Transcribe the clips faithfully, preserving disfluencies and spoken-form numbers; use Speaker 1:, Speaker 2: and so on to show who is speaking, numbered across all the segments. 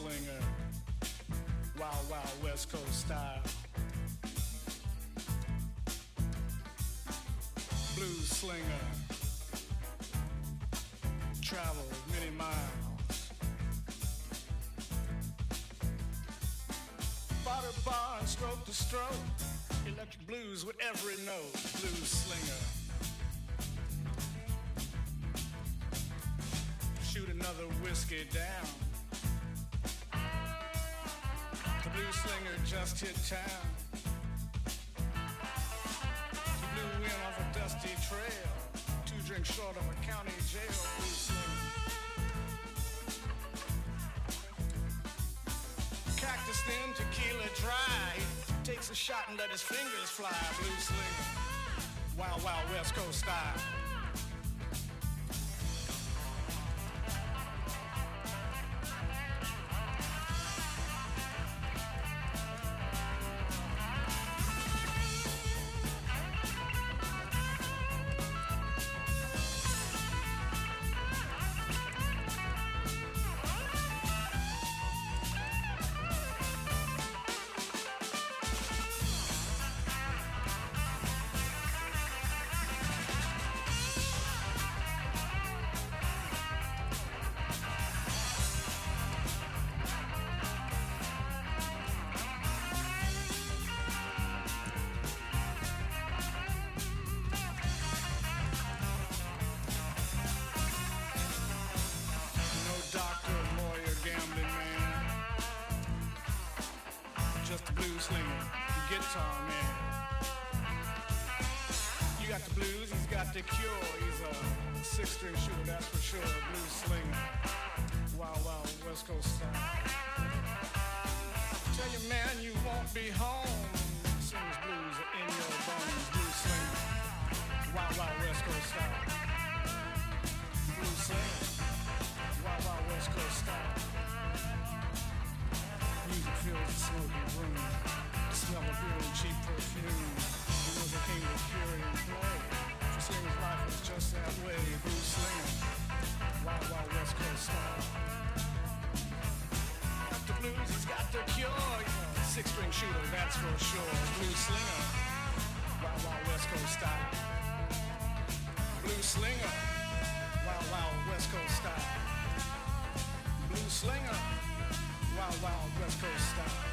Speaker 1: slinger, wild, wild West Coast style. Blues slinger, travel many miles. Bar to bar and stroke to stroke, electric blues with every note. Blues slinger. Shoot another whiskey down. The blues slinger just hit town. He blew in off a dusty trail, two drinks short of a county jail. Blues slinger. Cactus thin, tequila dry. He takes a shot and let his fingers fly. Blues slinger. Wild, wild West Coast style. The cure, he's a six-string shooter, that's for sure. Blues slinger, wild, wild West Coast style. Tell you, man, you won't be home. Sings blues are in your bones. Blues slinger, wild, wild West Coast style. Blues slinger, wild, wild West Coast style. Music fills the smoky room. The smell of beer and cheap perfume. He was a king of purity and play. Slinger's life was just that way. Blues slinger, wild, wild West Coast style. Got the blues, he's got the cure. He's a six-string shooter, that's for sure. Blues slinger, wild, wild West Coast style. Blues slinger, wild, wild West Coast style. Blues slinger, wild, wild West Coast style.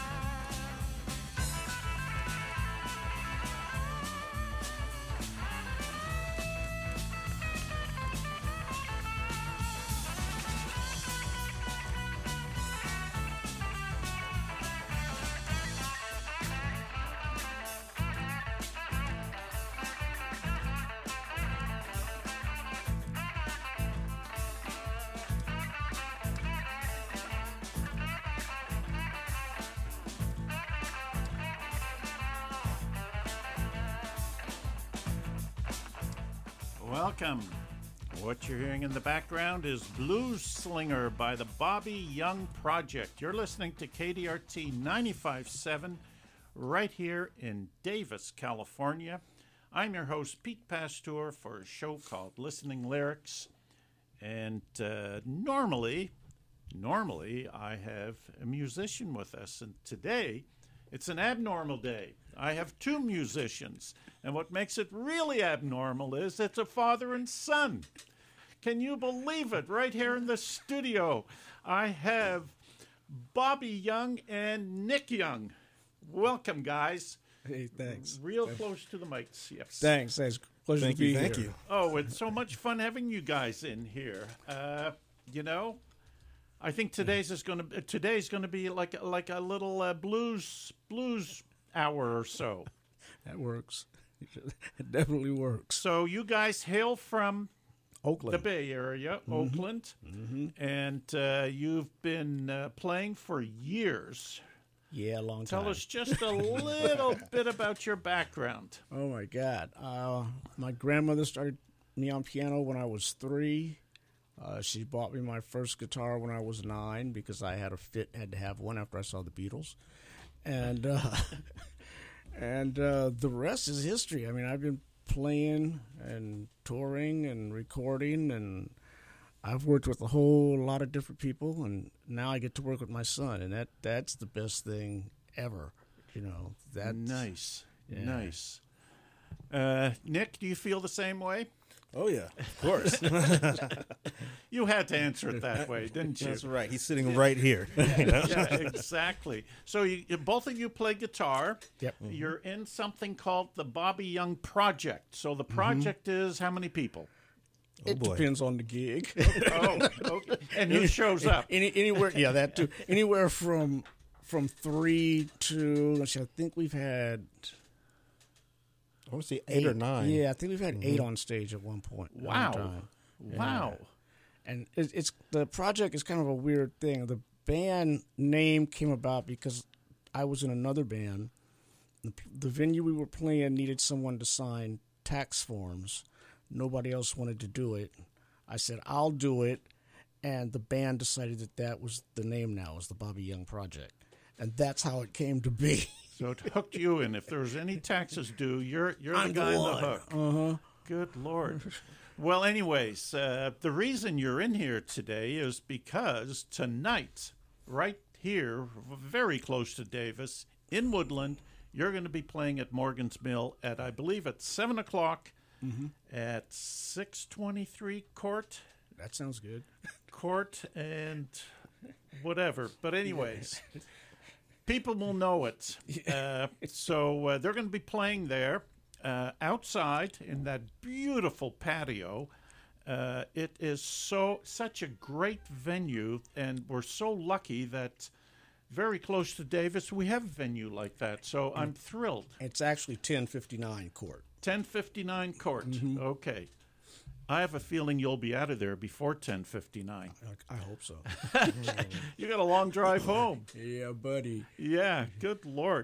Speaker 2: Welcome. What you're hearing in the background is Blues Slinger by the Bobby Young Project. You're listening to K D R T ninety-five point seven right here in Davis, California. I'm your host, Pete Pasteur, for a show called Listening Lyrics. And uh, normally, normally I have a musician with us. And today, it's an abnormal day. I have two musicians, and what makes it really abnormal is it's a father and son. Can you believe it? Right here in the studio, I have Bobby Young and Nick Young. Welcome, guys.
Speaker 3: Hey, thanks.
Speaker 2: Real close to the mics, yes.
Speaker 3: Thanks. Thanks. Pleasure
Speaker 4: thank
Speaker 3: to be
Speaker 4: you,
Speaker 3: here.
Speaker 4: Thank you.
Speaker 2: Oh, it's so much fun having you guys in here. Uh, you know, I think today's is going to today's going to be like like a little uh, blues blues hour or so.
Speaker 3: That works. It definitely works.
Speaker 2: So you guys hail from
Speaker 3: Oakland,
Speaker 2: the Bay Area,
Speaker 3: mm-hmm.
Speaker 2: Oakland,
Speaker 3: mm-hmm.
Speaker 2: and uh, you've been uh, playing for years.
Speaker 3: Yeah, a long
Speaker 2: Tell
Speaker 3: time.
Speaker 2: us just a little bit about your background.
Speaker 3: Oh my God! Uh, my grandmother started me on piano when I was three. Uh, she bought me my first guitar when I was nine because I had a fit, had to have one after I saw the Beatles, and uh, and uh, the rest is history. I mean, I've been playing and touring and recording and I've worked with a whole lot of different people, and now I get to work with my son, and that that's the best thing ever. You know, that's
Speaker 2: nice,
Speaker 3: yeah.
Speaker 2: nice. Uh, Nick, do you feel the same way?
Speaker 4: Oh, yeah, of course.
Speaker 2: You had to answer it that way, didn't you?
Speaker 4: That's right. He's sitting right here. You know?
Speaker 2: Yeah, exactly. So you, you- both of you play guitar.
Speaker 3: Yep.
Speaker 2: You're in something called the Bobby Young Project. So the project is how many people?
Speaker 4: Oh,
Speaker 3: It
Speaker 4: boy.
Speaker 3: depends on the gig.
Speaker 2: Oh, okay. And who shows up?
Speaker 3: Any, anywhere, yeah, that too. Anywhere from from three to let's see, I think we've had
Speaker 4: I want to say eight, or nine.
Speaker 3: Yeah, I think we've had eight on stage at one point. at one
Speaker 2: Wow.
Speaker 3: time.
Speaker 2: Wow.
Speaker 3: And it, it's the project is kind of a weird thing. The band name came about because I was in another band. The, the venue we were playing needed someone to sign tax forms. Nobody else wanted to do it. I said, I'll do it. And the band decided that that was the name now, is the Bobby Young Project. And that's how it came to be.
Speaker 2: So it hooked you in. If there's any taxes due, you're you're the
Speaker 3: I'm
Speaker 2: guy
Speaker 3: the
Speaker 2: on the
Speaker 3: one.
Speaker 2: hook.
Speaker 3: Uh-huh.
Speaker 2: Good Lord. Well, anyways, uh, the reason you're in here today is because tonight, right here, very close to Davis, in Woodland, you're going to be playing at Morgan's Mill at, I believe, at seven o'clock at six twenty-three Court.
Speaker 3: That sounds good.
Speaker 2: Court and whatever. But anyways, people will know it. Uh, so uh, they're going to be playing there uh, outside in that beautiful patio. Uh, it is so such a great venue, and we're so lucky that very close to Davis we have a venue like that. So I'm thrilled.
Speaker 3: It's actually ten fifty-nine Court.
Speaker 2: ten fifty-nine Court. Okay. I have a feeling you'll be out of there before ten fifty-nine.
Speaker 3: I hope so.
Speaker 2: You got a long drive home.
Speaker 3: Yeah, buddy.
Speaker 2: Yeah, good Lord.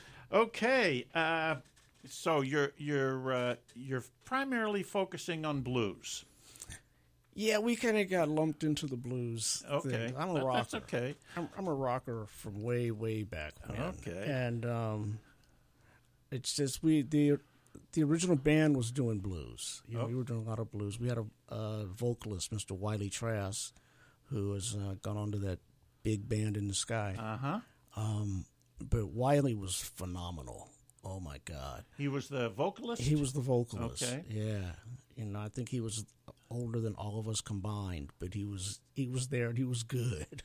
Speaker 2: Okay, uh, so you're you're uh, you're primarily focusing on blues.
Speaker 3: Yeah, we kind of got lumped into the blues.
Speaker 2: Okay,
Speaker 3: thing. I'm a
Speaker 2: That-
Speaker 3: rocker.
Speaker 2: That's okay.
Speaker 3: I'm, I'm a rocker from way, way back when.
Speaker 2: Okay.
Speaker 3: And um, it's just we the the original band was doing blues. You know,
Speaker 2: Oh.
Speaker 3: we were doing a lot of blues. We had a, a vocalist, Mister Wiley Trask, who has uh, gone on to that big band in the sky.
Speaker 2: Uh huh.
Speaker 3: Um, but Wiley was phenomenal. Oh my God,
Speaker 2: He was the vocalist.
Speaker 3: he was the vocalist.
Speaker 2: Okay.
Speaker 3: Yeah, you know, I think he was older than all of us combined, but he was he was there and he was good.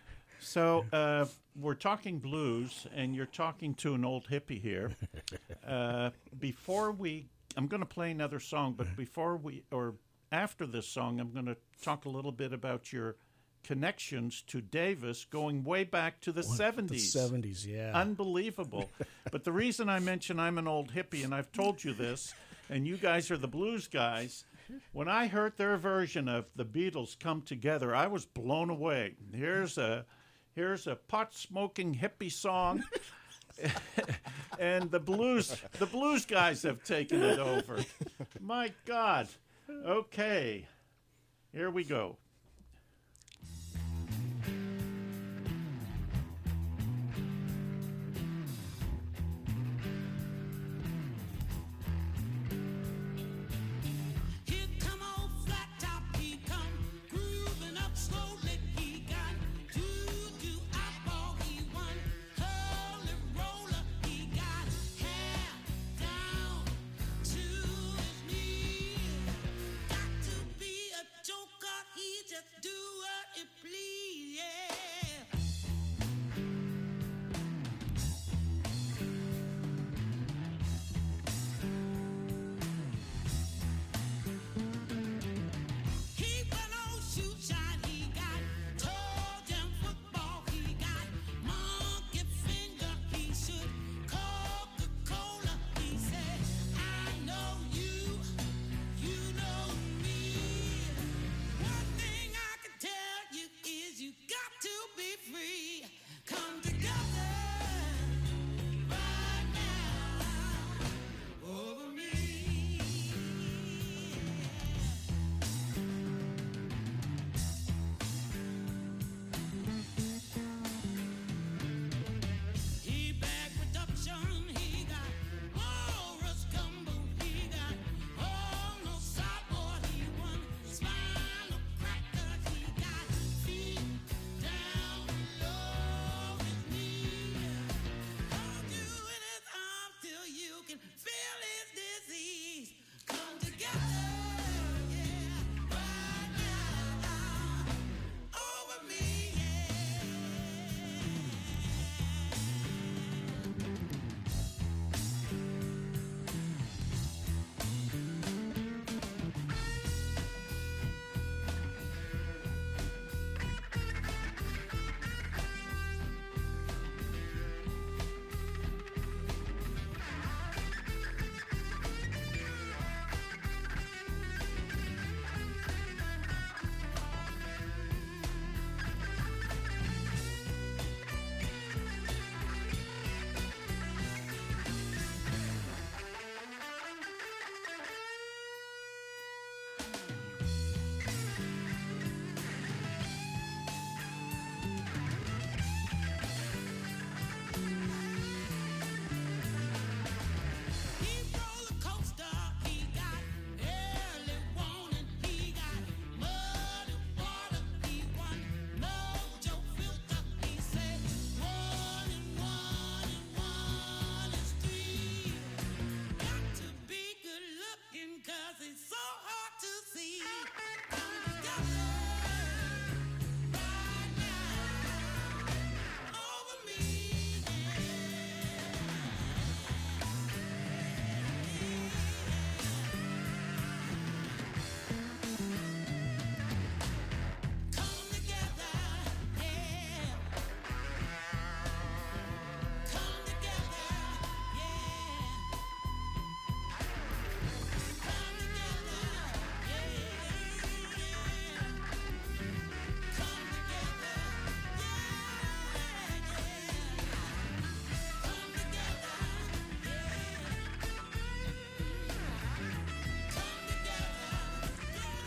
Speaker 2: So uh, we're talking blues, and you're talking to an old hippie here. Uh, before we, I'm going to play another song, but before we, or after this song, I'm going to talk a little bit about your connections to Davis going way back to the seventies.
Speaker 3: The seventies, yeah.
Speaker 2: Unbelievable. But the reason I mention I'm an old hippie, and I've told you this, and you guys are the blues guys, when I heard their version of the Beatles Come Together, I was blown away. Here's a here's a pot-smoking hippie song, and the blues the blues guys have taken it over. My God. Okay. Here we go.
Speaker 5: Here come old flat top, he come grooving up slowly. He got doo-doo eyeball, he won curly roller. He got hair down to his knees. Got to be a joker, he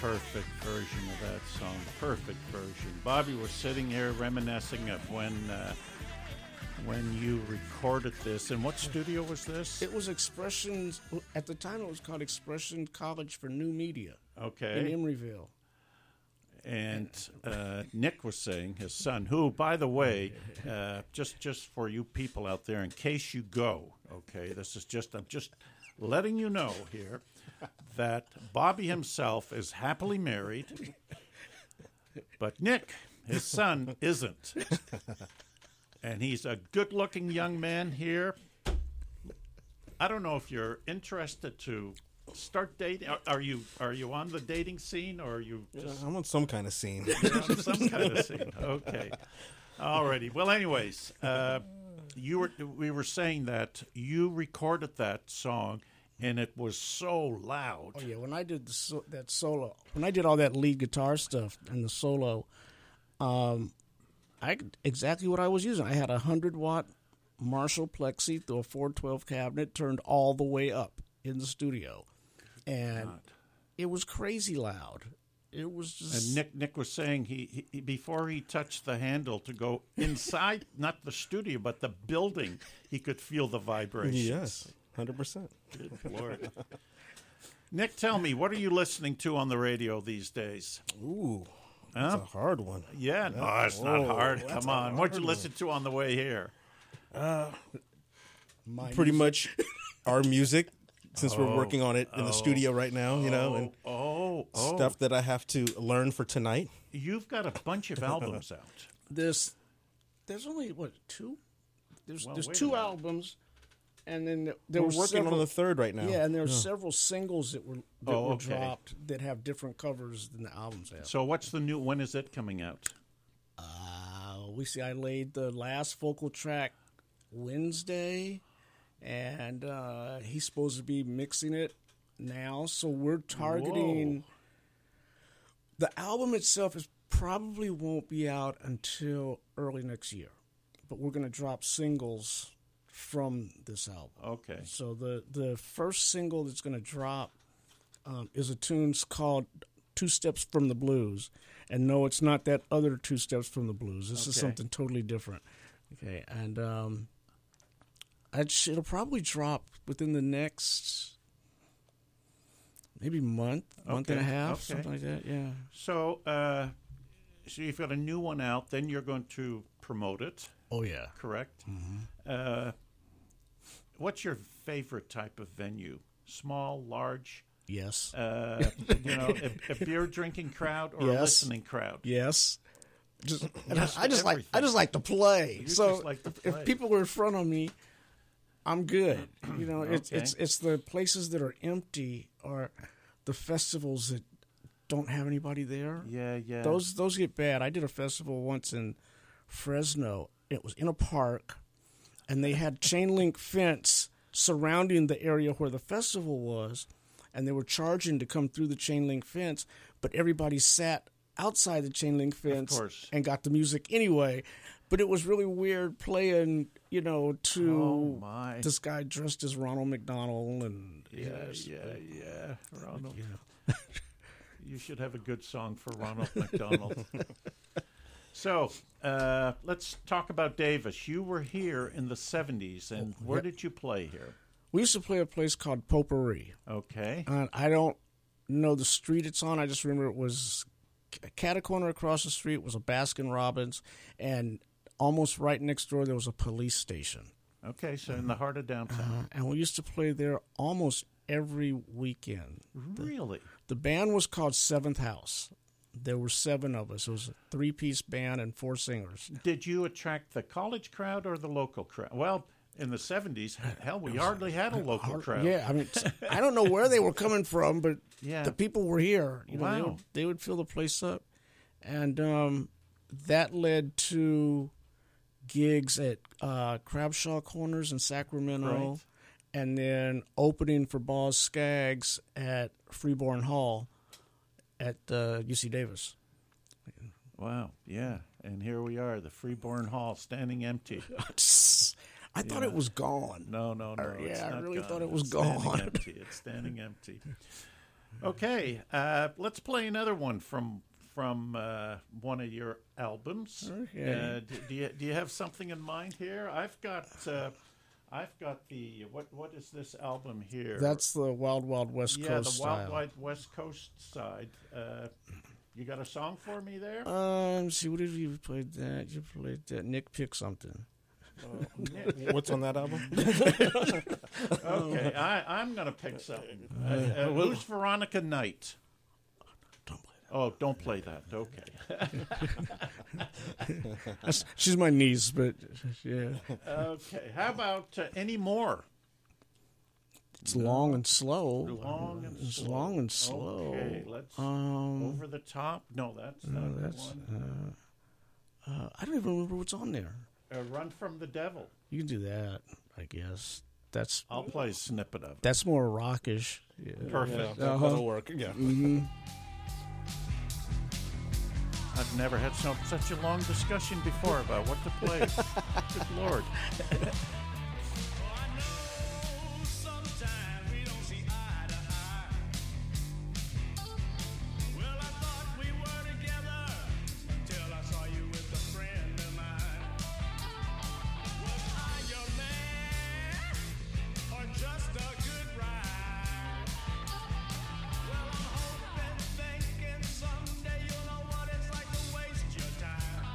Speaker 2: perfect version of that song. Perfect version. Bobby, we're sitting here reminiscing of when uh, when you recorded this. And what studio was this?
Speaker 3: It was Expression, at the time it was called Expression College for New Media in
Speaker 2: Okay.
Speaker 3: Emeryville.
Speaker 2: And uh, Nick was saying, his son, who, by the way, uh, just just for you people out there, in case you go, okay, this is just, I'm just letting you know here that Bobby himself is happily married, but Nick, his son, isn't. And he's a good-looking young man here. I don't know if you're interested to start dating. Are, are you are you on the dating scene, or are you just
Speaker 4: I'm on some kind of scene.
Speaker 2: you're on some kind of scene? Okay, alrighty. Well, anyways, uh, you were we were saying that you recorded that song, and it was so loud.
Speaker 3: Oh yeah, when I did the so, that solo, when I did all that lead guitar stuff and the solo, um, I exactly what I was using. I had a hundred watt Marshall Plexi through a four twelve cabinet, turned all the way up in the studio, and it was crazy loud. It was just
Speaker 2: And Nick Nick was saying he, he before he touched the handle to go inside, not the studio but the building, he could feel the vibrations.
Speaker 4: Yes, one hundred percent.
Speaker 2: Good Lord. Nick, tell me, what are you listening to on the radio these days?
Speaker 4: Ooh,
Speaker 2: Huh?
Speaker 4: that's a hard one.
Speaker 2: Yeah, no, it's not
Speaker 4: Whoa,
Speaker 2: hard.
Speaker 4: that's
Speaker 2: Come
Speaker 4: a
Speaker 2: on. What'd you
Speaker 4: hard
Speaker 2: listen to on the way here?
Speaker 3: my
Speaker 4: Pretty
Speaker 3: music.
Speaker 4: much our music, since we're working on it in the studio right now, you know, and
Speaker 2: Oh, oh.
Speaker 4: stuff that I have to learn for tonight.
Speaker 2: You've got a bunch of albums out.
Speaker 3: This there's only what two? There's
Speaker 2: Well,
Speaker 3: there's
Speaker 2: wait a
Speaker 3: two
Speaker 2: minute.
Speaker 3: albums, and then there, there
Speaker 4: We're
Speaker 3: were
Speaker 4: working
Speaker 3: several,
Speaker 4: on the third right now.
Speaker 3: Yeah, and there are several singles that were that
Speaker 2: Oh,
Speaker 3: were
Speaker 2: okay.
Speaker 3: dropped that have different covers than the albums have.
Speaker 2: So what's the new, when is it coming out?
Speaker 3: Uh, we see. I laid the last vocal track Wednesday, and uh, he's supposed to be mixing it now. So we're targeting.
Speaker 2: Whoa.
Speaker 3: The album itself is probably won't be out until early next year, but we're going to drop singles from this album.
Speaker 2: Okay.
Speaker 3: So the the first single that's going to drop um, is a tune called Two Steps from the Blues. And no, it's not that other Two Steps from the Blues. This is
Speaker 2: Okay.
Speaker 3: something totally different. Okay, and um, I'd, it'll probably drop within the next maybe month, month and a
Speaker 2: Okay,
Speaker 3: half,
Speaker 2: okay.
Speaker 3: something like that. Yeah.
Speaker 2: So, uh, so you've got a new one out, then you're going to promote it,
Speaker 3: Oh yeah.
Speaker 2: correct? Uh, what's your favorite type of venue? Small, large?
Speaker 3: Yes.
Speaker 2: Uh, you know, a, a beer drinking crowd or a
Speaker 3: Yes.
Speaker 2: listening crowd?
Speaker 3: Yes. Just, and
Speaker 2: Yes
Speaker 3: I, I
Speaker 2: to
Speaker 3: just like I
Speaker 2: everything.
Speaker 3: just like to play.
Speaker 2: You
Speaker 3: so
Speaker 2: just like to
Speaker 3: if
Speaker 2: play.
Speaker 3: people are in front of me, I'm good. You know, it's
Speaker 2: Okay.
Speaker 3: it's it's the places that are empty or the festivals that don't have anybody there.
Speaker 2: Yeah, yeah.
Speaker 3: Those those get bad. I did a festival once in Fresno. It was in a park, and they had chain link fence surrounding the area where the festival was, and they were charging to come through the chain link fence, but everybody sat outside the chain link fence
Speaker 2: course.
Speaker 3: and got the music anyway. But it was really weird playing, you know, to
Speaker 2: Oh, my.
Speaker 3: this guy dressed as Ronald McDonald and
Speaker 2: Yeah,
Speaker 3: yes,
Speaker 2: yeah, yeah. Ronald. You should have a good song for Ronald McDonald. So, uh, let's talk about Davis. You were here in the seventies, and where did you play here?
Speaker 3: We used to play a place called Potpourri.
Speaker 2: Okay.
Speaker 3: And I don't know the street it's on. I just remember it was a cat corner across the street was a Baskin Robbins, and almost right next door there was a police station.
Speaker 2: Okay, so in the heart of downtown.
Speaker 3: Uh, and we used to play there almost every weekend.
Speaker 2: Really?
Speaker 3: The band was called Seventh House. There were seven of us. It was a three-piece band and four singers.
Speaker 2: Did you attract the college crowd or the local crowd? Well, in the seventies, hell, we hardly had a local
Speaker 3: Hard-
Speaker 2: crowd.
Speaker 3: Yeah, I mean, I don't know where they were coming from, but
Speaker 2: Yeah.
Speaker 3: the people were here. You know, they
Speaker 2: Wow.
Speaker 3: would, they would fill the place up, and um, that led to gigs at uh, Crabshaw Corners in Sacramento,
Speaker 2: Right.
Speaker 3: and then opening for Boz Scaggs at Freeborn Hall at uh, U C Davis.
Speaker 2: Wow, yeah. And here we are, the Freeborn Hall, standing empty.
Speaker 3: I thought it was gone.
Speaker 2: No, no, no.
Speaker 3: Or,
Speaker 2: it's
Speaker 3: yeah, I
Speaker 2: not
Speaker 3: really
Speaker 2: gone.
Speaker 3: thought it was
Speaker 2: It's standing
Speaker 3: gone.
Speaker 2: empty. It's standing empty. Okay, uh, let's play another one from from uh, one of your albums.
Speaker 3: Okay.
Speaker 2: Uh, do, do you do you have something in mind here? I've got uh, I've got the what what is this album here?
Speaker 3: That's the Wild Wild West
Speaker 2: yeah,
Speaker 3: Coast
Speaker 2: the Wild
Speaker 3: style.
Speaker 2: Wild West Coast side. Uh, you got a song for me there?
Speaker 3: Um, see, what have you played that? You played that. Nick pick something.
Speaker 4: What's on that album?
Speaker 2: Okay, I, I'm going to pick something. Uh, uh, who's Veronica Knight?
Speaker 3: Don't play
Speaker 2: Oh, don't play that. Okay.
Speaker 3: that. That's, she's my niece, but yeah,
Speaker 2: Okay. How about uh, Any More?
Speaker 3: it's long and slow.
Speaker 2: Long and
Speaker 3: It's
Speaker 2: slow.
Speaker 3: long and slow.
Speaker 2: Okay, let's
Speaker 3: Um,
Speaker 2: Over the Top. No, that's
Speaker 3: no,
Speaker 2: not
Speaker 3: that's.
Speaker 2: the one.
Speaker 3: Uh, uh, I don't even remember what's on there.
Speaker 2: Uh, Run from the Devil.
Speaker 3: You can do that, I guess. That's
Speaker 2: I'll play a snippet of it.
Speaker 3: that's more rockish. Yeah.
Speaker 2: Perfect.
Speaker 4: Yeah,
Speaker 3: Uh-huh.
Speaker 4: that'll work. Yeah.
Speaker 2: I've never had so, such a long discussion before about what to play. Good Lord.
Speaker 1: Sometimes we don't see eye to eye. Well, I thought we were together until I saw you with a friend of mine. Was I your man or just a good ride? Well, I'm hoping, thinking someday you'll know what it's like to waste your time.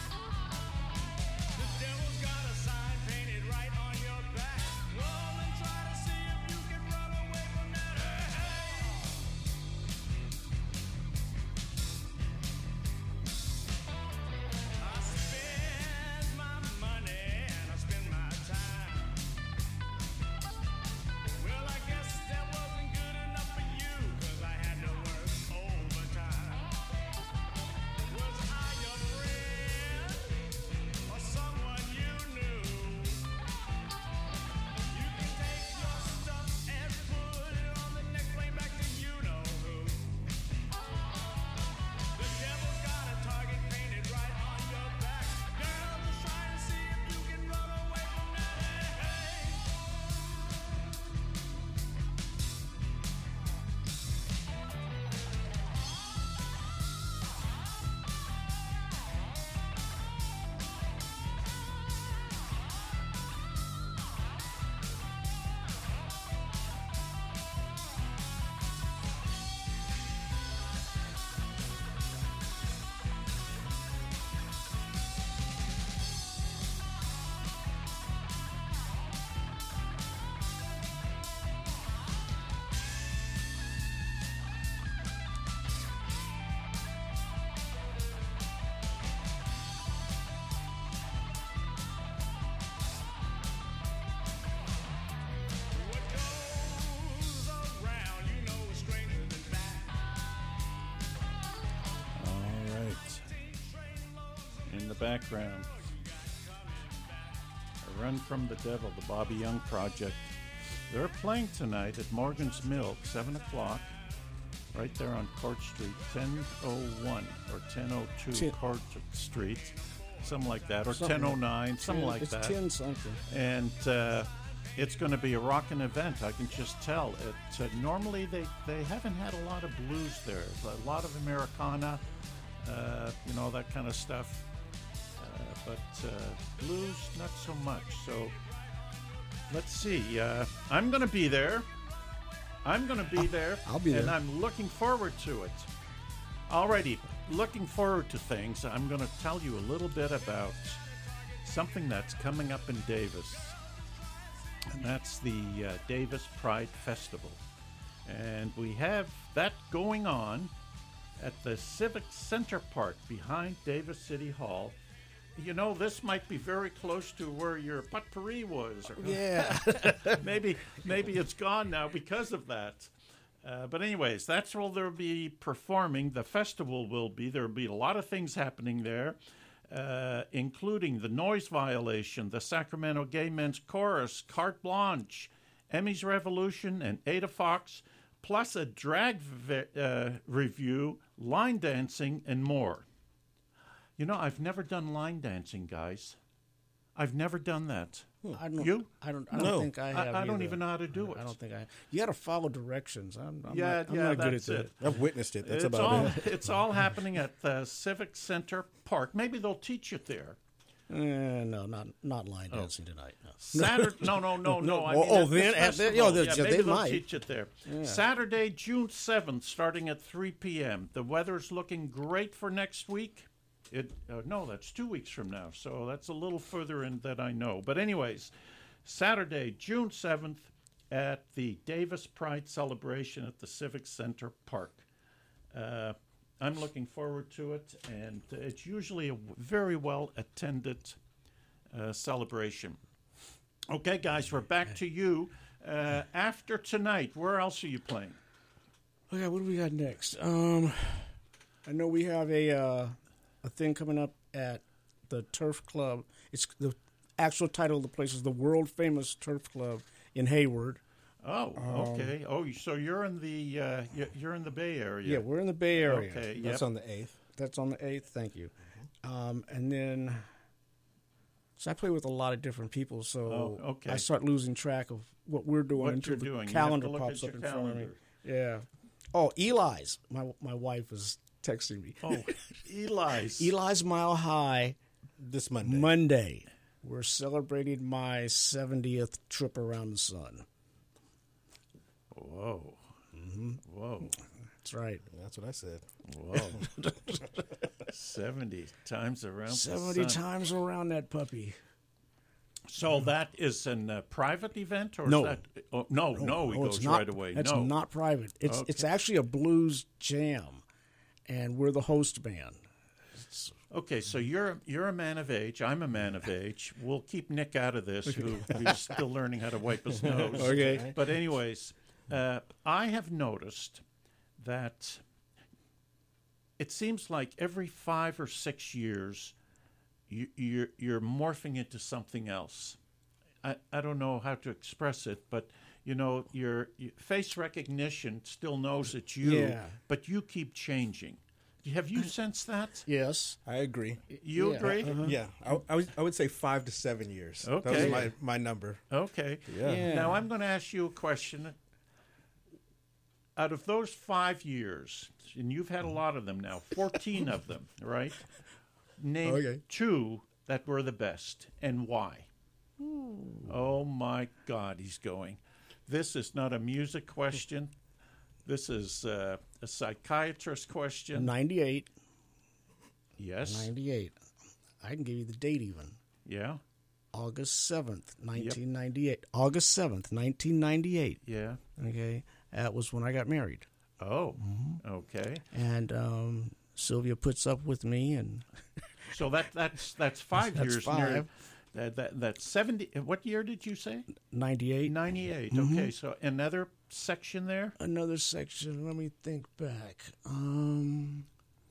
Speaker 1: The devil's got a sign painted right on your back. Roll and try to see if you can run away from that. Hey, I spend my money and I spend my time. Well, I guess that wasn't good enough for you, 'cause I had to work overtime. Was I your friend or someone you knew? You can take your stuff and put it on the next plane back to you know who. The devil's got a target painted right on your back. Girl, just try to see if you can run away from that. Hey, what goes around, you know, is stranger than that.
Speaker 2: All right. In the background, A Run from the Devil, the Bobby Young Project. They're playing tonight at Morgan's Mill, seven o'clock, right there on Court Street, ten oh one or ten oh two
Speaker 3: Ten-
Speaker 2: Court Street, something like that, or
Speaker 3: Something
Speaker 2: ten oh nine, something like
Speaker 3: it's
Speaker 2: that.
Speaker 3: ten something.
Speaker 2: And uh, it's going to be a rockin' event. I can just tell. It uh, normally they, they haven't had a lot of blues there. A lot of Americana, uh, you know, that kind of stuff. Uh, but uh, blues, not so much. So let's see. Uh, I'm going to be there. I'm going to be there.
Speaker 3: I'll be
Speaker 2: And
Speaker 3: there.
Speaker 2: I'm looking forward to it. Alrighty, looking forward to things. I'm going to tell you a little bit about something that's coming up in Davis. And that's the uh, Davis Pride Festival. And we have that going on at the Civic Center Park behind Davis City Hall. You know, this might be very close to where your potpourri was. Or
Speaker 3: Yeah.
Speaker 2: maybe maybe it's gone now because of that. Uh, but anyways, that's where they'll be performing. The festival will be. There will be a lot of things happening there, uh, including the Noise Violation, the Sacramento Gay Men's Chorus, Carte Blanche, Emmy's Revolution, and Ada Fox, plus a drag v- uh, review, line dancing, and more. You know, I've never done line dancing, guys. I've never done that.
Speaker 3: I don't.
Speaker 2: You?
Speaker 3: I don't. I don't
Speaker 4: No.
Speaker 3: think I
Speaker 2: I,
Speaker 3: have.
Speaker 2: I don't
Speaker 3: either.
Speaker 2: even know how to do it.
Speaker 3: I don't think I. You got to follow directions. I'm, I'm
Speaker 2: yeah,
Speaker 3: not, I'm
Speaker 2: yeah,
Speaker 3: not good
Speaker 2: that's
Speaker 3: at
Speaker 2: it.
Speaker 3: that.
Speaker 4: I've witnessed it. That's
Speaker 2: it's
Speaker 4: about
Speaker 2: all
Speaker 4: it.
Speaker 2: it's all happening at the Civic Center Park. Maybe they'll teach it there.
Speaker 3: Eh, no, not not
Speaker 2: Oh.
Speaker 3: line dancing tonight. No.
Speaker 2: Saturday, no, no, no, no. I
Speaker 3: Oh,
Speaker 2: mean,
Speaker 3: oh,
Speaker 2: at this
Speaker 3: then- at the-
Speaker 2: festival.
Speaker 3: oh, they-
Speaker 2: yeah,
Speaker 3: yeah,
Speaker 2: maybe
Speaker 3: they
Speaker 2: they'll
Speaker 3: might.
Speaker 2: teach it there. Saturday, June seventh, starting at three p.m. The weather's looking great for next week. It uh, no, that's two weeks from now, so that's a little further in that I know. But anyways, Saturday, June seventh, at the Davis Pride celebration at the Civic Center Park. Uh, I'm looking forward to it, and it's usually a w- very well attended uh, celebration. Okay, guys, we're back to you. Uh, after tonight, where else are you playing?
Speaker 3: Okay, what do we got next? Um, I know we have a uh, a thing coming up at the Turf Club. It's the actual title of the place is the world famous Turf Club in Hayward.
Speaker 2: Oh, okay. Oh, you- so you're in the uh, y- you're in the Bay Area.
Speaker 3: Yeah, we're in the Bay Area.
Speaker 2: Okay. Yep.
Speaker 4: That's on the eighth.
Speaker 3: That's on the eighth. Thank you. Um, and then, so I play with a lot of different people, so
Speaker 2: Oh, okay.
Speaker 3: I start losing track of what we're doing
Speaker 2: What
Speaker 3: until
Speaker 2: you're
Speaker 3: the
Speaker 2: doing. You have to
Speaker 3: calendar
Speaker 2: look
Speaker 3: pops
Speaker 2: at
Speaker 3: up in
Speaker 2: your
Speaker 3: front of me.
Speaker 2: calendar.
Speaker 3: Yeah. Oh, Eli's. My my wife is texting me.
Speaker 2: Oh, Eli's.
Speaker 3: Eli's Mile High
Speaker 4: This Monday.
Speaker 3: Monday. We're celebrating my seventieth trip around the sun.
Speaker 2: Whoa.
Speaker 3: Mm-hmm.
Speaker 2: Whoa.
Speaker 3: That's right.
Speaker 4: That's what I said.
Speaker 2: Whoa. seventy times around
Speaker 3: seventy
Speaker 2: the sun.
Speaker 3: times around that puppy.
Speaker 2: So that is a uh, private event? Or
Speaker 3: No.
Speaker 2: Is that, oh, no, no, he
Speaker 3: Oh,
Speaker 2: goes
Speaker 3: it's not,
Speaker 2: right away.
Speaker 3: That's
Speaker 2: no.
Speaker 3: not private. It's
Speaker 2: Okay.
Speaker 3: it's actually a blues jam, and we're the host band.
Speaker 2: Okay, so you're you're a man of age. I'm a man of age. We'll keep Nick out of this, who, who's still learning how to wipe his nose.
Speaker 3: Okay.
Speaker 2: But anyways, uh, I have noticed that it seems like every five or six years, you, you're you're morphing into something else. I, I don't know how to express it, but you know, your, your face recognition still knows it's you,
Speaker 3: Yeah.
Speaker 2: but you keep changing. Have you sensed that?
Speaker 3: Yes.
Speaker 4: I agree.
Speaker 2: You
Speaker 3: Yeah,
Speaker 2: agree?
Speaker 4: Yeah, I, I, would, I would say five to seven years. That
Speaker 2: Okay.
Speaker 4: was my, my number.
Speaker 2: Okay.
Speaker 4: Yeah.
Speaker 3: Yeah.
Speaker 2: Now I'm going to ask you a question. Out of those five years, and you've had a lot of them now, fourteen of them, right? Name
Speaker 3: Okay.
Speaker 2: two that were the best and why. Oh my God, he's going. This is not a music question. This is uh, a psychiatrist question.
Speaker 3: ninety-eight.
Speaker 2: Yes.
Speaker 3: ninety-eight. I can give you the date even.
Speaker 2: Yeah.
Speaker 3: August seventh, nineteen ninety-eight. August seventh, nineteen ninety-eight.
Speaker 2: Yeah.
Speaker 3: Okay. That was when I got married.
Speaker 2: Oh.
Speaker 3: Mm-hmm.
Speaker 2: Okay.
Speaker 3: And um, Sylvia puts up with me, and
Speaker 2: So that that's that's five
Speaker 3: That's
Speaker 2: years.
Speaker 3: five.
Speaker 2: Near, that, that that's seventy. What year did you say?
Speaker 3: ninety-eight.
Speaker 2: Ninety-eight.
Speaker 3: Mm-hmm.
Speaker 2: Okay, so another section there.
Speaker 3: Another section. Let me think back. Um,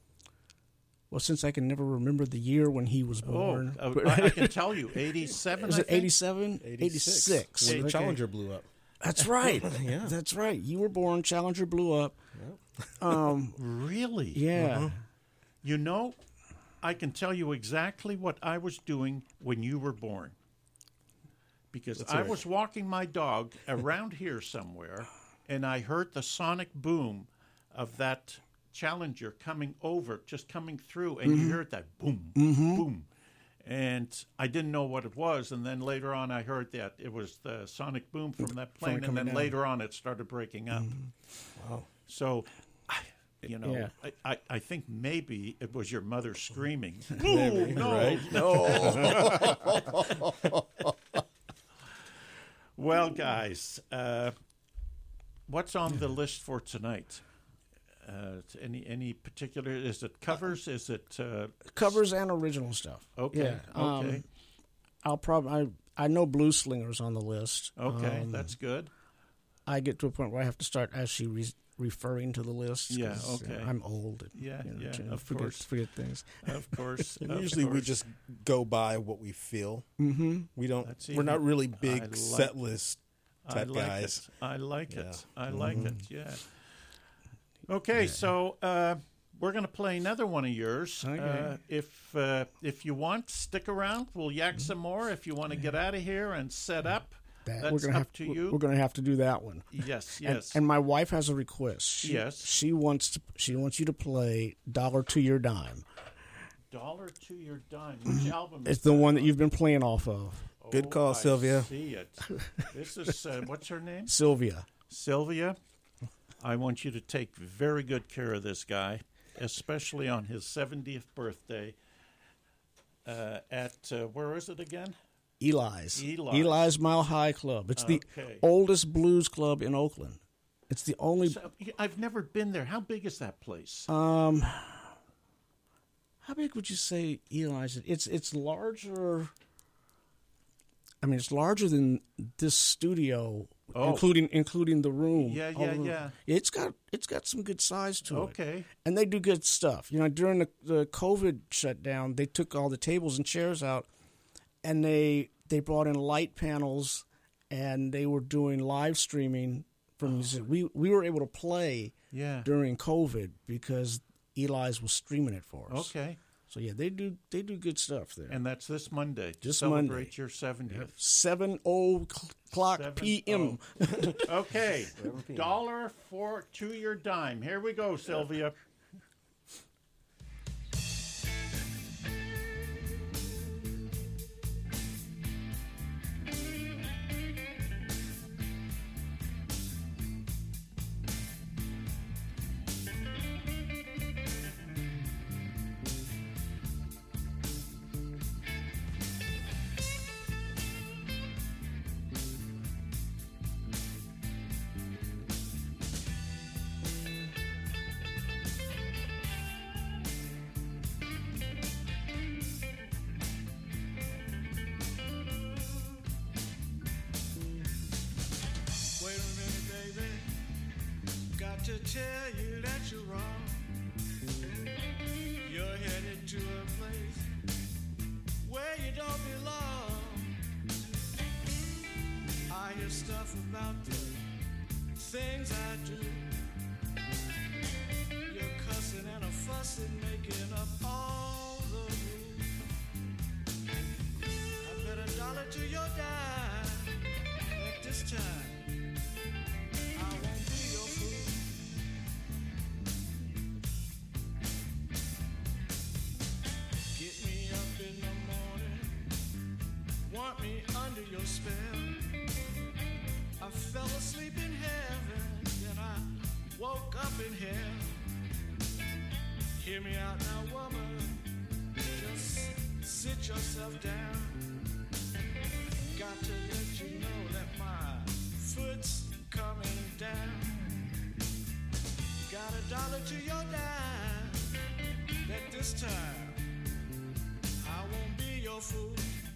Speaker 3: well, since I can never remember the year when he was
Speaker 2: Oh,
Speaker 3: born.
Speaker 2: uh, I, I can tell you, eighty-seven.
Speaker 3: Was
Speaker 2: I
Speaker 3: it
Speaker 2: think?
Speaker 3: eighty-seven?
Speaker 4: eighty-six. When the
Speaker 3: Okay.
Speaker 4: Challenger blew up.
Speaker 3: That's right.
Speaker 4: Yeah.
Speaker 3: That's right. You were born. Challenger blew up. Um,
Speaker 2: Really?
Speaker 3: yeah.
Speaker 2: You know, I can tell you exactly what I was doing when you were born. Because I
Speaker 4: hear it.
Speaker 2: was walking my dog around here somewhere, and I heard the sonic boom of that Challenger coming over, just coming through, and you heard that boom, boom. And I didn't know what it was, and then later on I heard that it was the sonic boom from that plane, and
Speaker 3: coming
Speaker 2: then
Speaker 3: down.
Speaker 2: later on it started breaking up.
Speaker 4: Wow.
Speaker 2: So, I- you know,
Speaker 3: Yeah.
Speaker 2: I, I, I think maybe it was your mother screaming.
Speaker 4: Maybe,
Speaker 2: no,
Speaker 4: right?
Speaker 2: no. Well, guys, uh, what's on the list for tonight? Uh, any any particular? Is it covers? Is it uh,
Speaker 3: Covers and original stuff.
Speaker 2: okay?
Speaker 3: Yeah.
Speaker 2: Okay,
Speaker 3: Um, I'll probably. I, I know Blues Slingers on the list.
Speaker 2: okay,
Speaker 3: Um,
Speaker 2: that's good.
Speaker 3: I get to a point where I have to start actually re- referring to the list.
Speaker 2: Yeah,
Speaker 3: 'cause,
Speaker 2: okay.
Speaker 3: I'm old. And,
Speaker 2: Yeah,
Speaker 3: you know,
Speaker 2: yeah,
Speaker 3: tend to
Speaker 2: of
Speaker 3: forget,
Speaker 2: course.
Speaker 3: forget things.
Speaker 2: Of course.
Speaker 4: And
Speaker 2: of
Speaker 4: usually we
Speaker 2: course.
Speaker 4: just go by what we feel.
Speaker 3: Mm-hmm.
Speaker 4: We don't.
Speaker 2: That's
Speaker 4: We're not
Speaker 2: even-
Speaker 4: really
Speaker 2: I
Speaker 4: big
Speaker 2: like-
Speaker 4: set list
Speaker 2: I
Speaker 4: type
Speaker 2: like
Speaker 4: guys.
Speaker 2: it. I like
Speaker 4: Yeah.
Speaker 2: it. I like it. Yeah. Okay, so uh, we're going to play another one of yours.
Speaker 3: Okay.
Speaker 2: Uh, if uh, if you want, stick around. We'll yak some more. If you want to get out of here and set up,
Speaker 3: That,
Speaker 2: that's
Speaker 3: we're gonna
Speaker 2: up
Speaker 3: have
Speaker 2: to
Speaker 3: we're-
Speaker 2: you.
Speaker 3: We're going to have to do that one.
Speaker 2: yes,
Speaker 3: And-
Speaker 2: yes.
Speaker 3: And, my wife has a request. She,
Speaker 2: Yes.
Speaker 3: She wants to. She wants you to play "Dollar to Your Dime."
Speaker 2: Dollar to your dime. Which album?
Speaker 3: It's
Speaker 2: is
Speaker 3: the
Speaker 2: that
Speaker 3: one that
Speaker 2: on?
Speaker 3: you've been playing off of,
Speaker 4: Good call,
Speaker 2: I
Speaker 4: Sylvia.
Speaker 2: See it. This is uh, what's her name?
Speaker 3: Sylvia.
Speaker 2: Sylvia. I want you to take very good care of this guy, especially on his seventieth birthday. Uh, at uh, where is it again?
Speaker 3: Eli's.
Speaker 2: Eli's.
Speaker 3: Eli's Mile High Club. It's the
Speaker 2: Okay.
Speaker 3: oldest blues club in Oakland. It's the only.
Speaker 2: So, I've never been there. How big is that place?
Speaker 3: Um, how big would you say Eli's? is? It's it's larger. I mean, it's larger than this studio,
Speaker 2: Oh.
Speaker 3: including including the room.
Speaker 2: Yeah,
Speaker 3: all
Speaker 2: yeah,
Speaker 3: the-
Speaker 2: yeah.
Speaker 3: It's got it's got some good size to it.
Speaker 2: Okay.
Speaker 3: And they do good stuff. You know, during the, the COVID shutdown, they took all the tables and chairs out, and they they brought in light panels, and they were doing live streaming from music. We we were able to play
Speaker 2: Yeah.
Speaker 3: during COVID because Eli's was streaming it for us.
Speaker 2: Okay.
Speaker 3: So yeah, they do they do good stuff there.
Speaker 2: And that's this Monday. to
Speaker 3: This
Speaker 2: celebrate
Speaker 3: Monday.
Speaker 2: your seventieth.
Speaker 3: Seven o'clock
Speaker 2: Seven
Speaker 3: p m.
Speaker 2: Okay. Dollar for to your dime. Here we go, Sylvia.
Speaker 1: Wait a minute, baby. Got to tell you that you're wrong. You're headed to a place where you don't belong. I hear stuff about the things I do. You're cussing and a fussing, making up all the rules. I bet a dollar to your dime at this time. I won't be your fool. Get me up in the morning, want me under your spell. I fell asleep in heaven, then I woke up in hell. Hear me out now, woman, just sit yourself down. Got to let you know that my foot's coming down. Got a dollar to your dime. That this time I won't be your fool.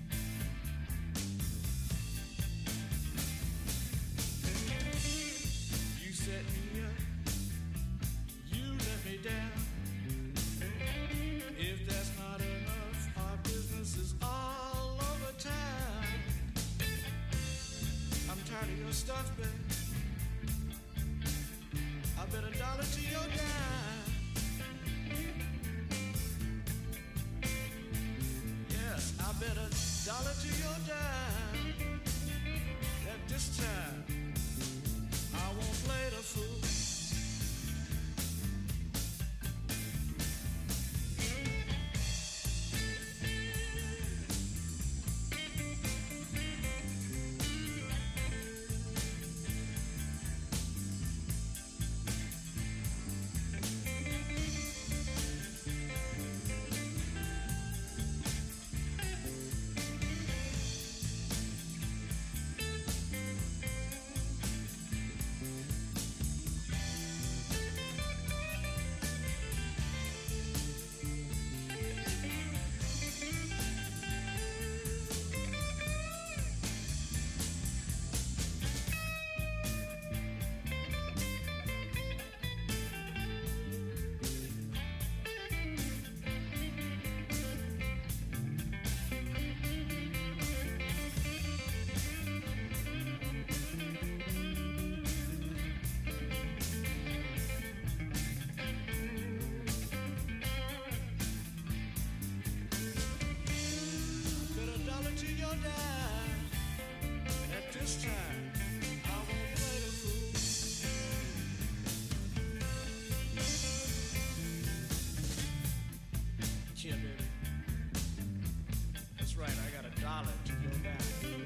Speaker 1: You set me up, you let me down. If that's not enough, our business is all over town. I'm tired of your stuff, babe. I bet a dollar to your dime. Yes, I bet a dollar to your dime. That this time I won't play the fool. die. At this time, I won't play the fool. Yeah, baby. That's right, I got a dollar to go down.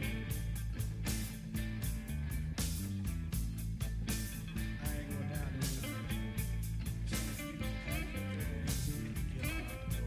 Speaker 1: I ain't going down there. So if you don't have it, get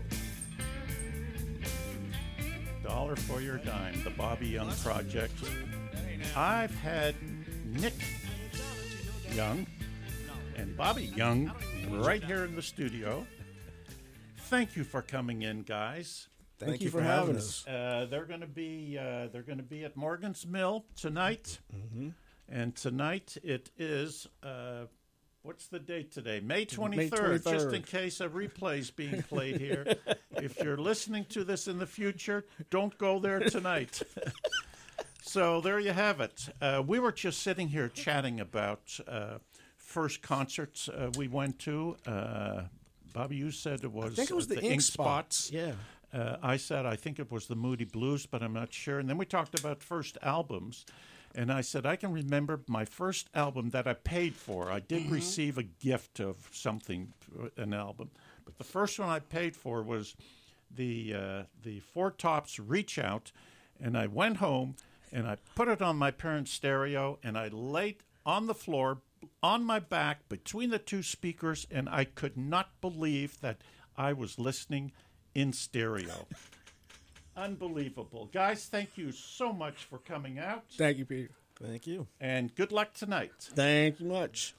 Speaker 1: out the door.
Speaker 2: Dollar for your dime, the Bobby Young Project.
Speaker 1: That ain't happening.
Speaker 2: I've had Nick Young and Bobby Young right here in the studio. Thank you for coming in, guys.
Speaker 4: Thank, you for having us.
Speaker 2: Uh, they're going to be uh, they're going to be at Morgan's Mill tonight,
Speaker 3: Mm-hmm.
Speaker 2: and tonight it is uh, what's the date today? May twenty-third. Just
Speaker 3: twenty-third.
Speaker 2: in case a replay's being played here. If you're listening to this in the future, don't go there tonight. So there you have it. Uh, we were just sitting here chatting about uh, first concerts uh, we went to. Uh, Bobby, you said it was,
Speaker 3: I think it was
Speaker 2: uh,
Speaker 3: the, Ink Spots. Yeah.
Speaker 2: Uh, I said I think it was the Moody Blues, but I'm not sure. And then we talked about first albums. And I said I can remember my first album that I paid for. I did receive a gift of something, an album. But the first one I paid for was the uh, the Four Tops Reach Out. And I went home and I put it on my parents' stereo and I laid on the floor on my back between the two speakers, and I could not believe that I was listening in stereo. Unbelievable. Guys, thank you so much for coming out,
Speaker 3: Thank you, Peter.
Speaker 4: Thank you.
Speaker 2: and good luck tonight.
Speaker 3: Thank you much.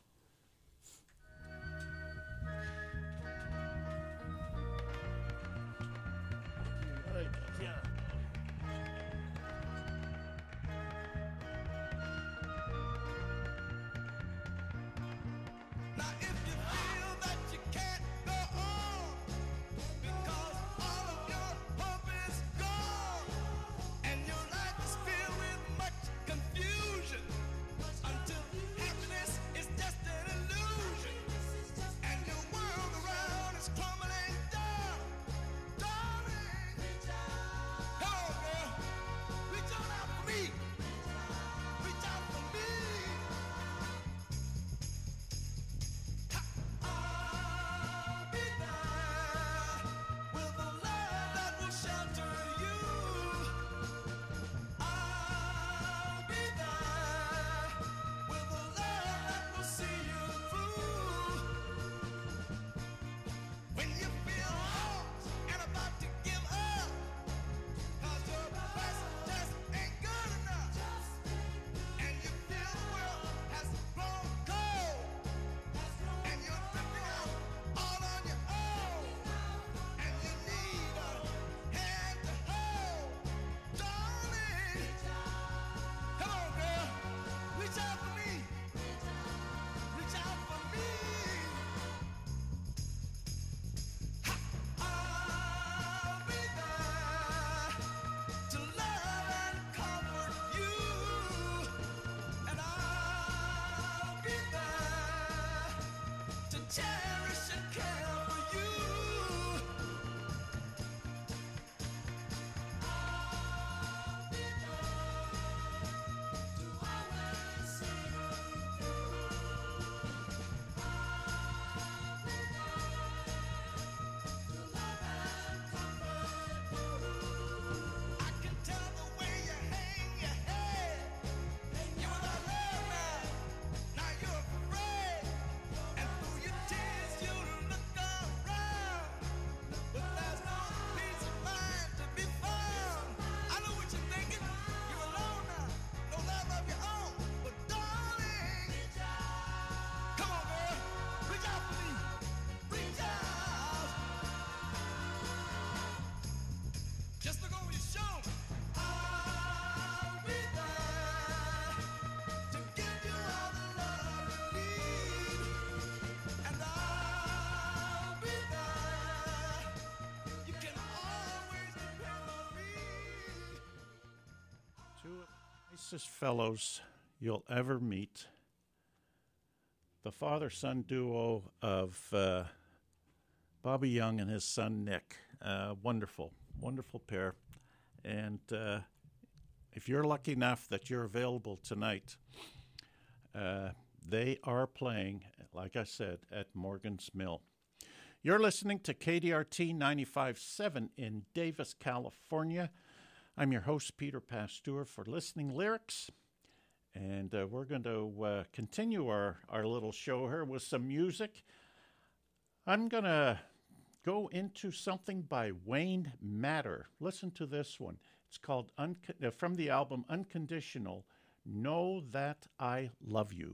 Speaker 5: Now if you feel that you can't go on because all of your hope is gone and your life is filled with much confusion until happiness is just an illusion and your world around is crumbling down, darling, come on girl, reach on out for me, reach out for me. I'll be there with a love that will shelter you. I'll be there with a love that will see you through. When you feel lost and about to give up, 'cause your best just ain't good enough, and you feel the world has grown cold. And you're drifting out all on your own. And you need a hand to hold. Darling, come on, girl. Reach out for me. Reach out for me. I'll be there to love and comfort you. And I'll be there to cherish and care for you. I'll be there to always see you through. I'll be there to love and comfort you. I can tell the way you hang your head. You're not love now. Now you're afraid. And through your tears you look around, but there's no peace of mind to be found. I know what you're thinking. You're alone now, no love of your own. But darling, come on, girl, reach out for me, reach out. Just look over your shoulder. I'll be there to give you all the love you need. And I'll be there. You can always depend on me.
Speaker 2: Two of the nicest fellows you'll ever meet. The father-son duo of uh, Bobby Young and his son Nick. Uh, wonderful, wonderful pair. And uh, if you're lucky enough that you're available tonight, uh, they are playing, like I said, at Morgan's Mill. You're listening to K D R T ninety-five point seven in Davis, California. I'm your host, Peter Pasteur, for Listening Lyrics. And uh, we're going to uh, continue our, our little show here with some music. I'm going to go into something by Wayne Matter. Listen to this one. It's called, Unco- uh, from the album Unconditional, Know That I Love You.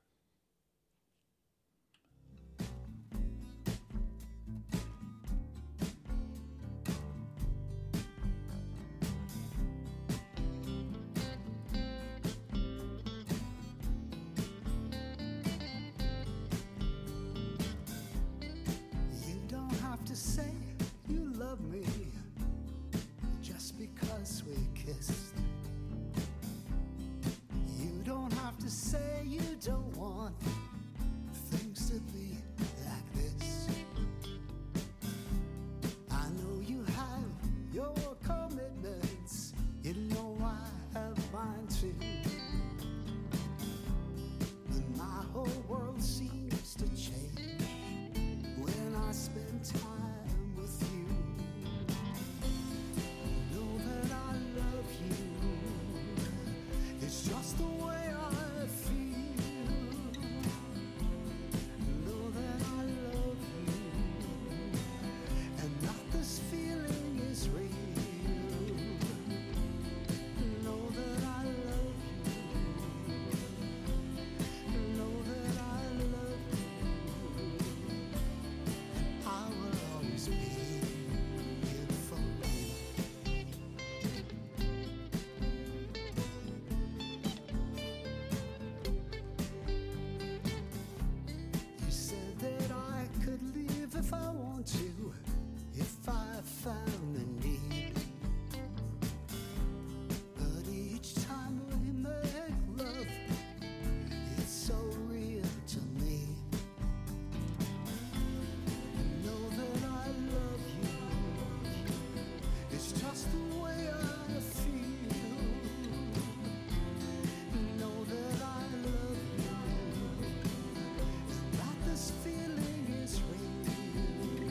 Speaker 6: You don't have to say you love me just because we kissed. You don't have to say you don't want things to be like this. I know you have your commitments. You know I have mine too. But my whole world seems to change when I spend time with you. Know that I love you. It's just the way I feel. Know that I love you, and that this feeling is real. Know that I love you. Know that I love you. I will always be here for you. You said that I could leave if I want to, if I found the need. But each time we make love, it's so real to me. Know that I love you. It's just the way I feel. Know that I love you, and that this feeling is real.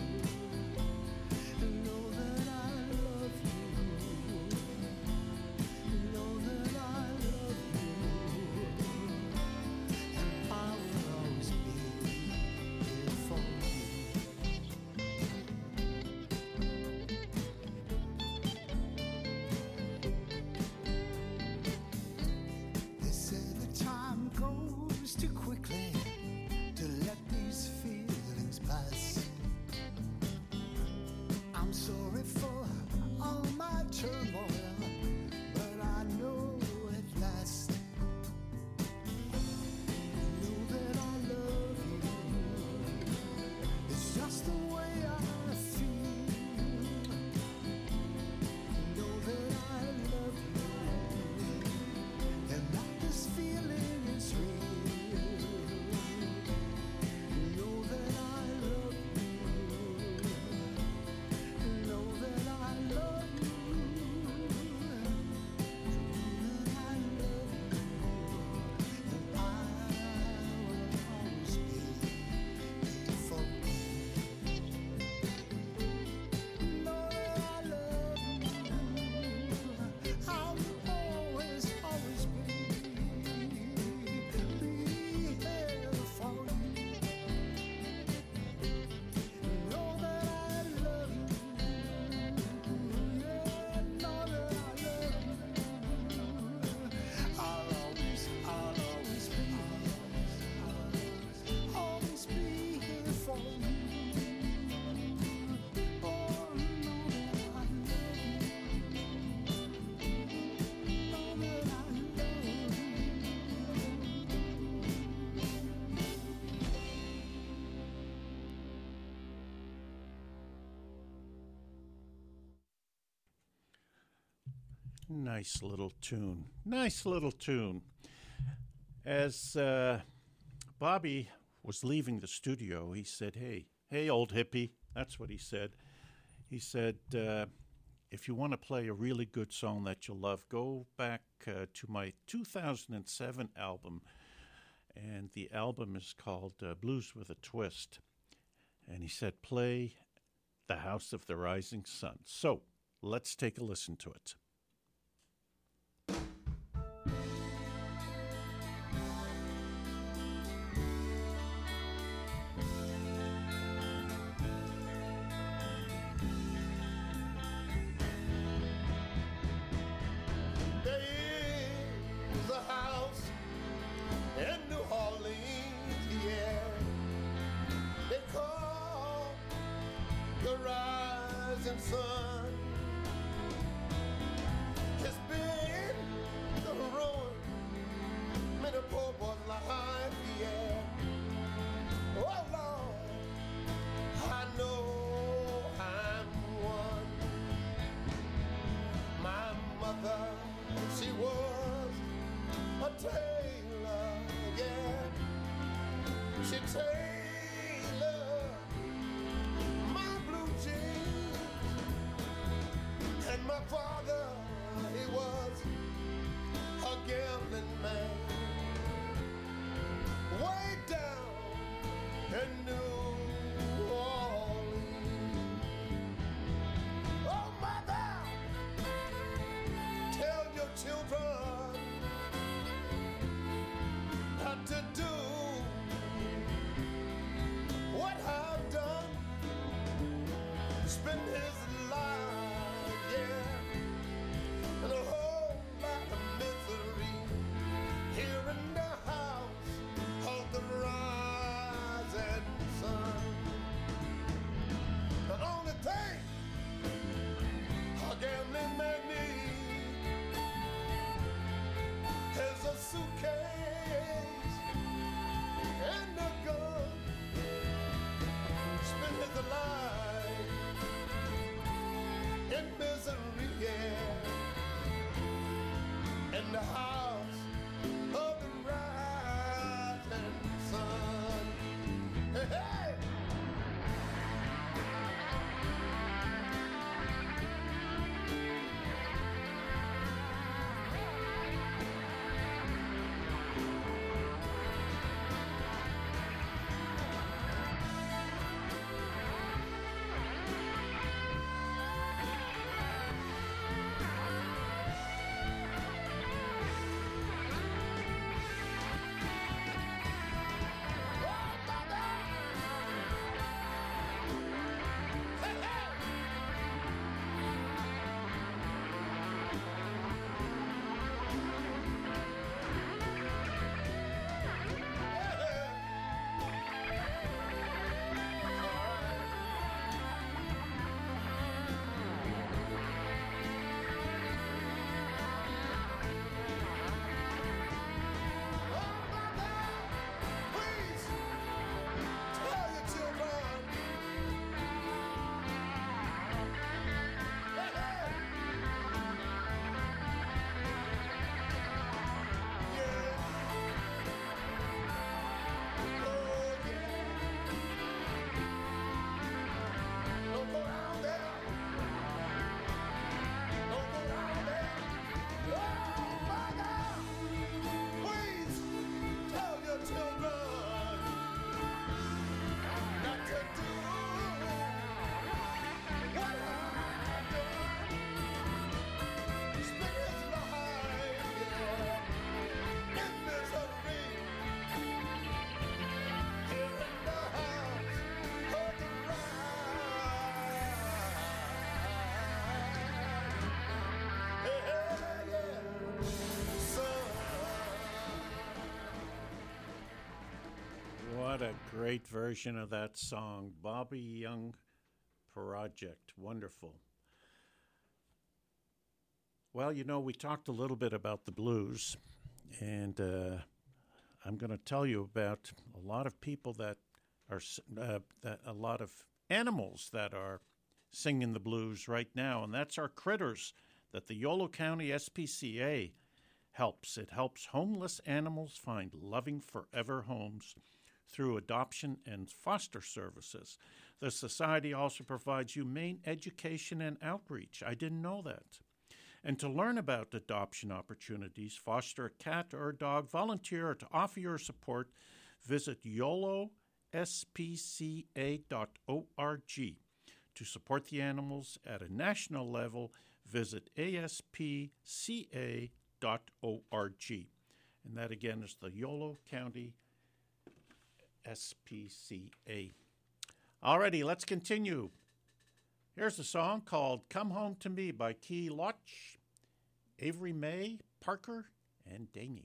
Speaker 6: Know that I love you. Know that I love you, and I will always be here for you. They say the time goes too quickly to let these feelings pass. I'm sorry for all my turmoil, but I know at last. Know that I love you. It's just the way I feel. Know that I love you, and that this feeling is real. Know that I love you. Know that I love you. Know that I love you, and I will always be here for you. Know that I love you. I will always, always be, be here for you. Know that I love you. Yeah, know that I love you. I'll always, I'll always be, always be here for you. Oh, know that I love you. Know that I love you.
Speaker 2: Nice little tune. Nice little tune. As uh, Bobby was leaving the studio, he said, hey, hey, old hippie. That's what he said. He said, uh, if you want to play a really good song that you'll love, go back uh, to my two thousand seven album. And the album is called uh, Blues with a Twist. And he said, play The House of the Rising Sun. So let's take a listen to it.
Speaker 6: There is a house in New Orleans, yeah. They call the rising sun. It's been the ruin, many poor boys' life, yeah. Oh Lord, I know I'm one. My mother, she was a tailor, yeah. She tailored my blue jeans. And my father, he was a gambling man. Way down in New Orleans. Oh, mother, tell your children not to do what I've done. Spend his life, yeah, in a whole lot of misery here in the house of the rising sun. The only thing a gambling man needs is a suitcase and a gun. Spend his life in misery, yeah, in the house of the rising sun. Hey, hey! Please tell your children. Hey, hey. Yeah. Oh, yeah. Don't go down there. Don't go down there. Oh, my God. Please tell your children not to do what I've done. Spend his life, yeah, in misery here in the house of the rising. Hey, hey, yeah, sun.
Speaker 2: What a great version of that song. Bobby Young Project. Wonderful. Well, you know, we talked a little bit about the blues, and uh, I'm going to tell you about a lot of people that are, s- uh, that a lot of animals that are singing the blues right now, and that's our critters that the Yolo County S P C A helps. It helps homeless animals find loving forever homes through adoption and foster services. The Society also provides humane education and outreach. I didn't know that. And to learn about adoption opportunities, foster a cat or a dog, volunteer, or to offer your support, visit yolo s p c a dot org. To support the animals at a national level, visit a s p c a dot org. And that again is the Yolo County S P C A. Alrighty, let's continue. Here's a song called Come Home to Me by Key Loch, Avery May, Parker, and Daney.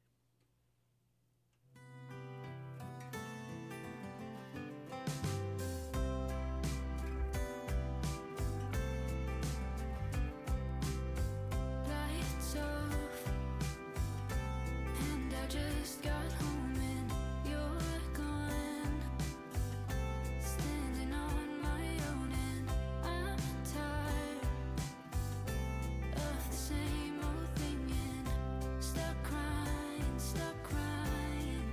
Speaker 7: Lights off, and I just got home and you're gone. Standing on my own and I'm tired of the same old thing and stuck crying, stuck crying.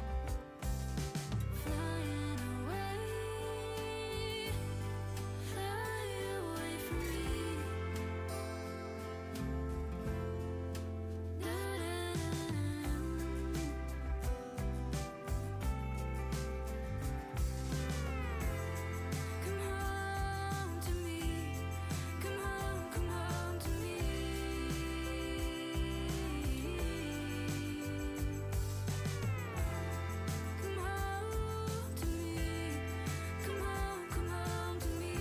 Speaker 7: Flying away, fly away from me. Come home to me, come home, come home to me. Come home to me, come home, come home to me.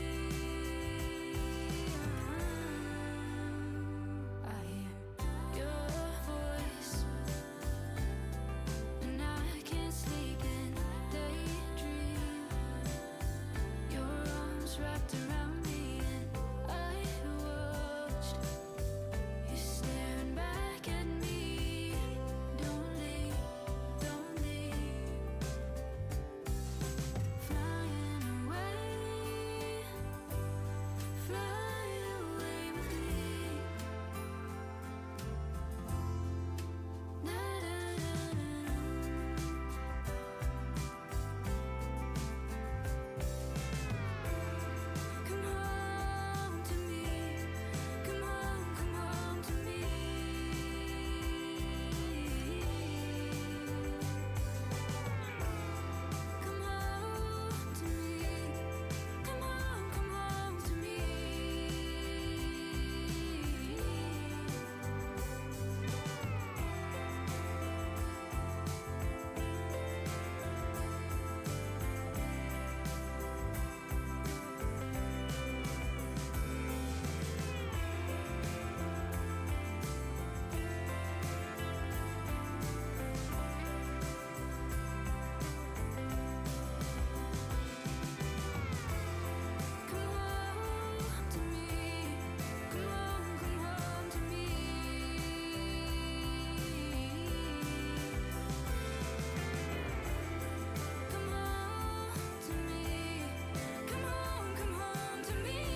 Speaker 7: I hear your voice, and I can't sleep and daydream. Your arms wrapped around me, and I watched you staring back at me. Don't leave, don't leave. Flying away, fly away with me. Na na na na. Come home to me, come home, come home to me. Come home to me, come home, come home to me. Come home to me, come home, come home to me. Come home to me, come home, come home to me.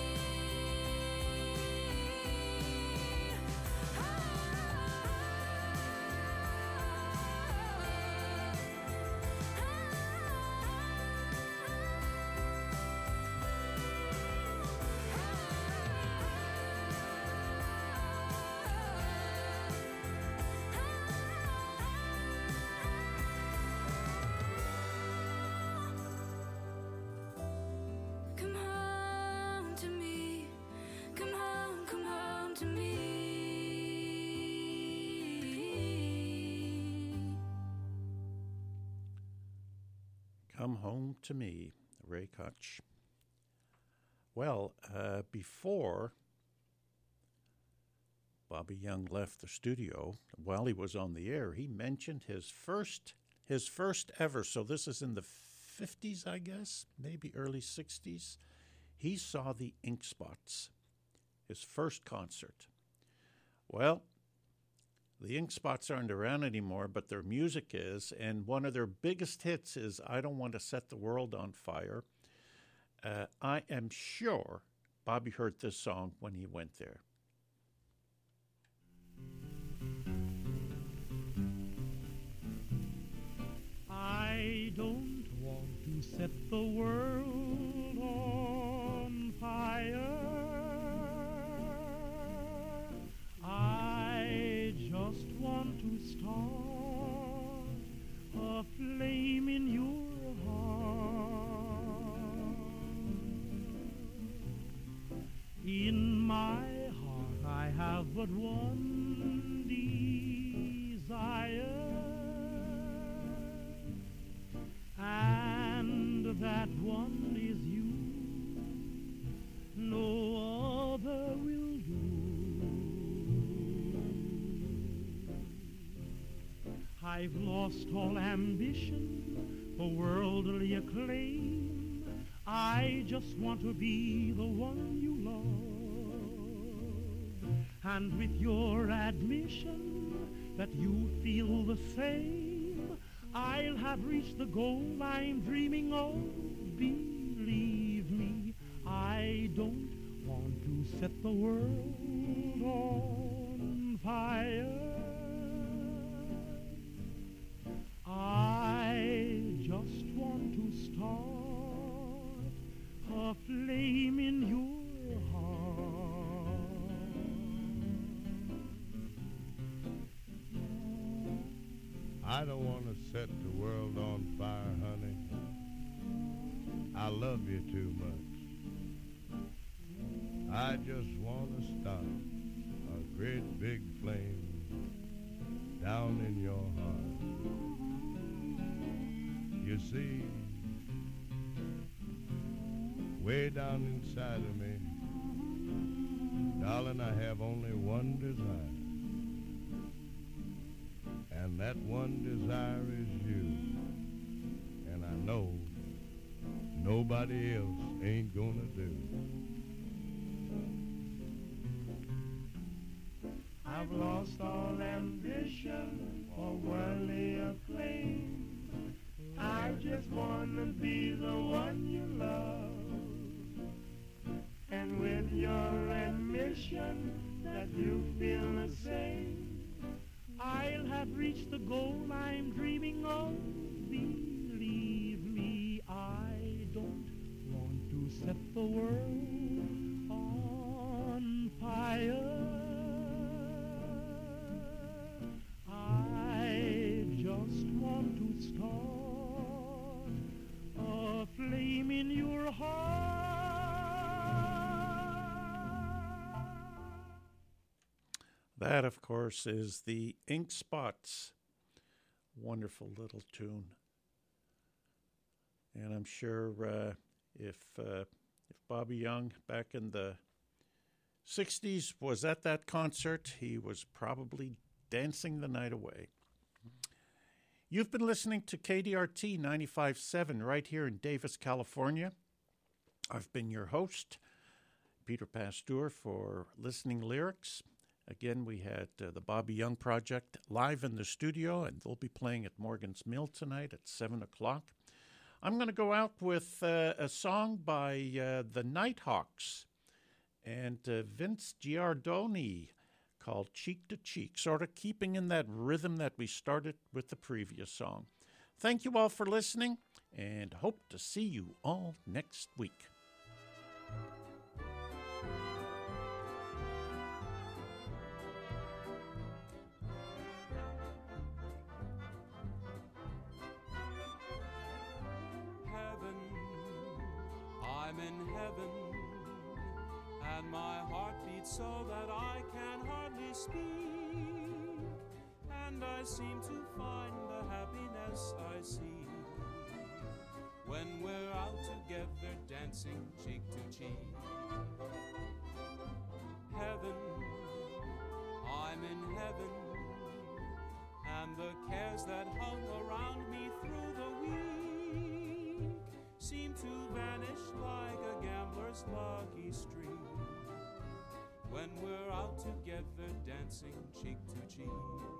Speaker 7: Come home to me, come home, come home to me.
Speaker 2: Come Home to Me, Ray Koch. Well, uh, before Bobby Young left the studio, while he was on the air, he mentioned his first, his first ever, so this is in the fifties, I guess, maybe early sixties, he saw the Ink Spots, his first concert. Well, the Ink Spots aren't around anymore, but their music is, and one of their biggest hits is I Don't Want to Set the World on Fire. Uh, I am sure Bobby heard this song when he went there.
Speaker 8: I don't want to set the world start a flame in your heart. In my heart I have but one desire, and that one is you. No other will do. I've lost all ambition for worldly acclaim. I just want to be the one you love. And with your admission that you feel the same, I'll have reached the goal I'm dreaming of. Believe me, I don't want to set the world on fire. I just want to start a flame in your heart.
Speaker 9: I don't want to set the world on fire, honey. I love you too much. I just want to start a great big flame down in your heart. You see, way down inside of me, darling, I have only one desire. And that one desire is you. And I know nobody else ain't gonna do.
Speaker 8: I've lost all ambition for worldly acclaim. I just wanna be the one you love. And with your admission that you feel the same, I'll have reached the goal I'm dreaming of. Believe me, I don't want to set the world on fire. I just want to start a flame in your heart.
Speaker 2: That, of course, is the Ink Spots. Wonderful little tune. And I'm sure uh, if uh, if Bobby Young back in the sixties was at that concert, he was probably dancing the night away. You've been listening to K D R T ninety-five point seven right here in Davis, California. I've been your host, Peter Pasteur, for Listening Lyrics. Again, we had uh, the Bobby Young Project live in the studio, and they'll be playing at Morgan's Mill tonight at seven o'clock. I'm going to go out with uh, a song by uh, the Nighthawks and uh, Vince Giardoni called Cheek to Cheek, sort of keeping in that rhythm that we started with the previous song. Thank you all for listening, and hope to see you all next week.
Speaker 10: I'm in heaven, and my heart beats so that I can hardly speak, and I seem to find the happiness I see when we're out together dancing cheek to cheek. Heaven, I'm in heaven, and the cares that hung around me through the week seem to vanish like a gambler's lucky streak when we're out together dancing cheek to cheek.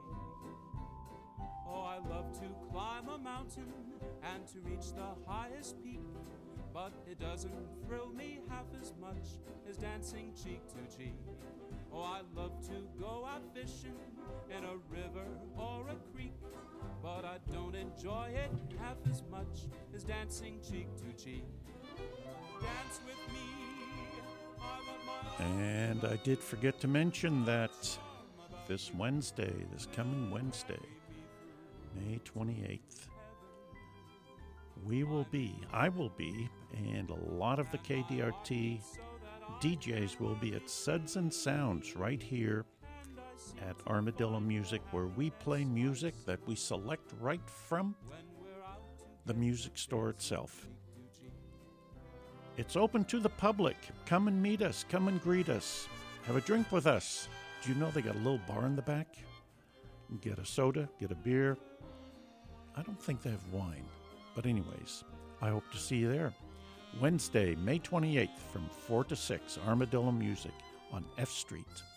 Speaker 10: Oh, I love to climb a mountain and to reach the highest peak, but it doesn't thrill me half as much as dancing cheek to cheek. Oh, I love to go out fishing in a river or a creek, but I don't enjoy it half as much as dancing cheek to cheek. Dance with me, I want my
Speaker 2: And I did forget to mention that this Wednesday, this coming Wednesday, May twenty-eighth. We will be, I will be, and a lot of the K D R T D Js will be at Suds and Sounds right here at Armadillo Music, where we play music that we select right from the music store itself. It's open to the public. Come and meet us. Come and greet us. Have a drink with us. Do you know they got a little bar in the back? Get a soda, get a beer. I don't think they have wine. But anyways, I hope to see you there. Wednesday, May twenty-eighth from four to six, Armadillo Music on F Street.